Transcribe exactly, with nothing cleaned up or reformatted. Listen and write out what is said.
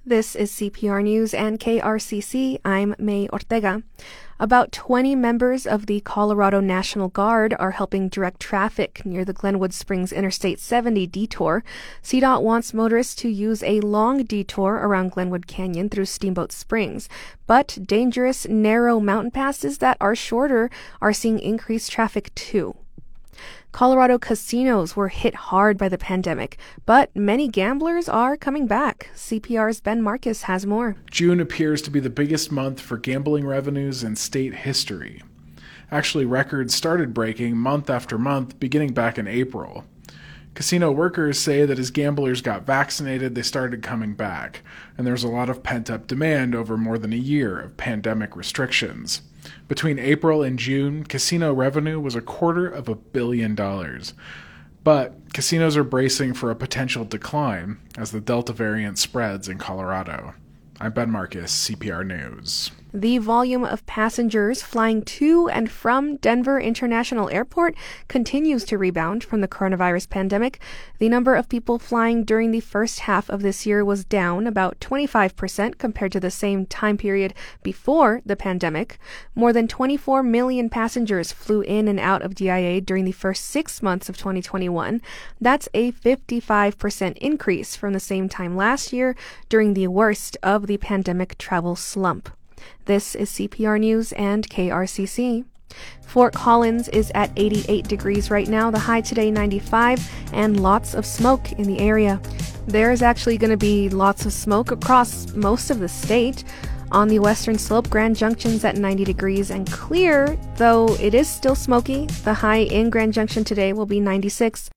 This is C P R News and K R C C. I'm May Ortega. About twenty members of the Colorado National Guard are helping direct traffic near the Glenwood Springs Interstate seventy detour. C DOT wants motorists to use a long detour around Glenwood Canyon through Steamboat Springs, but dangerous, narrow mountain passes that are shorter are seeing increased traffic too. Colorado casinos were hit hard by the pandemic, but many gamblers are coming back. C P R's Ben Marcus has more. June appears to be the biggest month for gambling revenues in state history. Actually, records started breaking month after month, beginning back in April. Casino workers say that as gamblers got vaccinated, they started coming back, and there's a lot of pent-up demand over more than a year of pandemic restrictions. Between April and June, casino revenue was a quarter of a billion dollars. But casinos are bracing for a potential decline as the Delta variant spreads in Colorado. I'm Ben Marcus, C P R News. The volume of passengers flying to and from Denver International Airport continues to rebound from the coronavirus pandemic. The number of people flying during the first half of this year was down about twenty-five percent compared to the same time period before the pandemic. More than twenty-four million passengers flew in and out of D I A during the first six months of twenty twenty-one. That's a fifty-five percent increase from the same time last year during the worst of the pandemic travel slump. This is C P R News and K R C C. Fort Collins is at eighty-eight degrees right now, the high today ninety-five, and lots of smoke in the area. There's actually going to be lots of smoke across most of the state. On the western slope, Grand Junction's at ninety degrees and clear, though it is still smoky. The high in Grand Junction today will be ninety-six.